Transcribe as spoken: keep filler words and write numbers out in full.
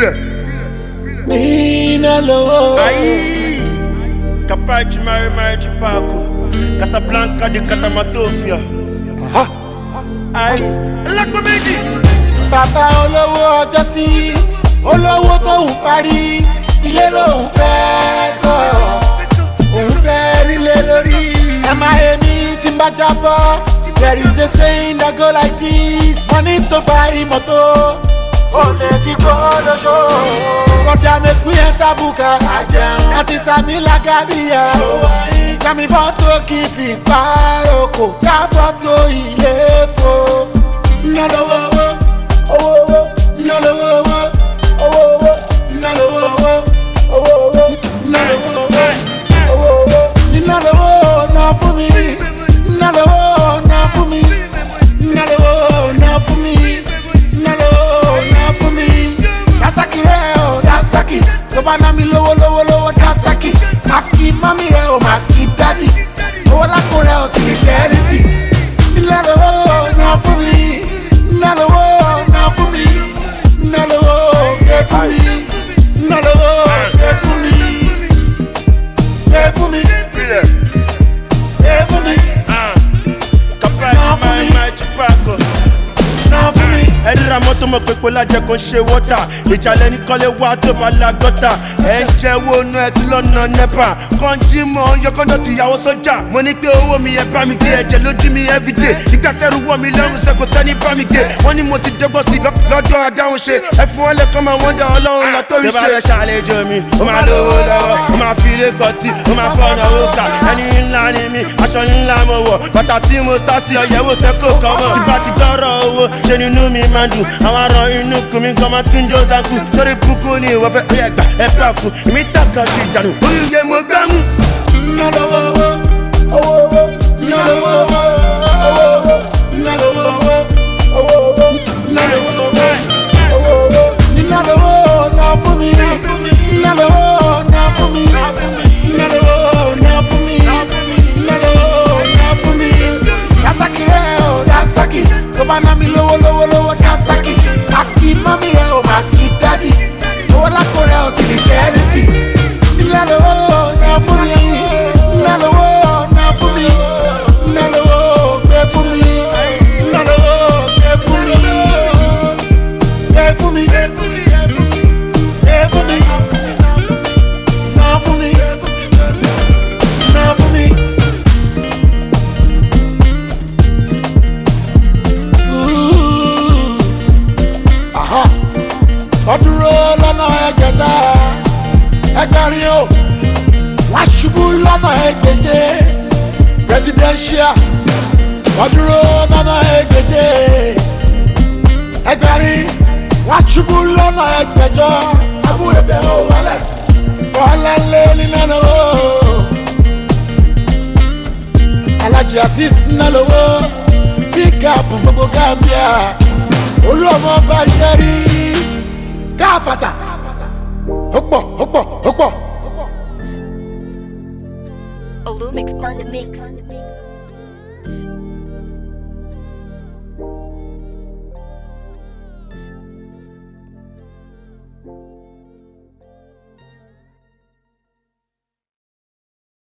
Mina lowo. Aí, capaz de Mari Mari de Paco, Casablanca de Catamatofia. Aí, ela comede. Bàbá olówó ọjọ́ sí, olówó tó ń parí, ilé lòun fẹ́ kọ́, òun fẹ́ nílé lórí. Ẹ máa yẹ mí tí n bá jábọ́, there is a saying that go like this, money tó buy mọ́tò, ó lè fi kó lóṣó. Kọ̀dà mẹ́kú yẹn tábùkà, àjẹun àti sàmì làgàbíyà. Kàmí fọ́tò kì í fi pa oko, ká fọ́tò ilé fo. Ná lówó owó, owó owó, ná lówó owó, owó owó, ná lówó owó, owó owó, ná lówó owó, owó owó. Ná lówó ná fún mi, ná lówó ná fún mi, ná lówó ná fún mi, ná lówó ná fún mi. Dasaki rẹ̀ o, dasaki, tó bá ná mi lówó lówó lówó dasaki. Màkì mami rẹ̀ o, màkì dádì, owó lápò rẹ̀ o ti di kẹ́rìtì. Ná lówó ná fún mi, ná lówó ná fún mi, ná lówó gbé fún mi, ná lówó gbé fún mi, gbé fún mi, gbé fún mi. Capaz de Mari Mari de Paco. Ẹni ra mọ́tò mọ̀ pé pọ́lá jẹ́ kó ṣe wọ́tà. Ìjàlẹ̀ ní kọ́lé wá tó bá la gọ́tà. Ẹ ń jẹ́wọ́ inú ẹ tí lọ́nà nẹ́pà. Kàn jí mọ́ yọkọ́dọ̀ ti yàwó sọ́jà. Mo ní pé owó mi ẹ bá mi gbé, ẹ̀jẹ̀ ló jí mi everyday. Nígbà tẹ́rù wọ̀ mí lọ́rùn ṣe kò sẹ́ni bá mi gbé. Wọ́n ní mo ti dọ́gbọ́n sí lọ́jọ́ adáhùn ṣe. Ẹ fún wọn lẹ́kọ́ máa wọ́n dá ọlọ́run lọ tó rí ṣe. Bí bá fẹ́ ṣàlejò mi, ó máa lówó lọ́wọ́, ó máa fi ilé gbọ́tì, ó máa fọ́nà òkà. Ẹni ńlá ni mi, aṣọ ńlá mo wọ̀. Bàtà tí mo sá sí ọ̀yẹ́wò sẹ́kò kọ́ mọ́. Tí bá ti gbọ́rọ̀ owó, ṣe nínú mi máa dùn. Àwọn ará inú kùn mi gan máa tún jó zanku. Sórí kúkú ni ìwọ fẹ́ oyè gbà ẹ bá fún. Èmi tàkà ṣe ìjànù, oyè mo gbá mú. Ná lówó owó, owó owó, ná lówó owó, owó owó, ná lówó owó, owó owó, ná lówó owó, owó owó. Ná lówó ná fún mi, ná lówó ná fún mi, ná lówó ná fún mi, ná lówó ná fún mi. Dasaki rẹ̀ o, dasaki, tó bá ná mi lówó lówó lówó dasaki. Màkì mami rẹ̀ o, màkì dádì, owó lápò rẹ̀ o ti di kẹ́rìtì. Ná lówó ná fún mi, ná lówó ná fún mi, ná lówó gbé fún mi, ná lówó gbé fún mi, gbé fún mi, gbé fún mi, gbé fún mi, ná fún mi, ná fún mi. Aha, ọdúró lọ́nà ẹgbẹ̀ta ẹgbẹ̀rin o, wá ṣubú lọ́nà ẹgbẹ̀je presidential. Ọdúró lọ́nà ẹgbẹ̀je ẹgbẹ̀rin, wá ṣubú lọ́nà ẹgbẹ̀jọ. Abúlé bẹ̀rẹ̀ ò wálẹ̀, wálẹ̀ lé nínú o. Alhaji Azeez Nnalowo, big up gbogbo Gambia. Olú ọmọ bá ṣe rí káfàtà, ó pọ̀ ó pọ̀ ó pọ̀. Olumix on the mix.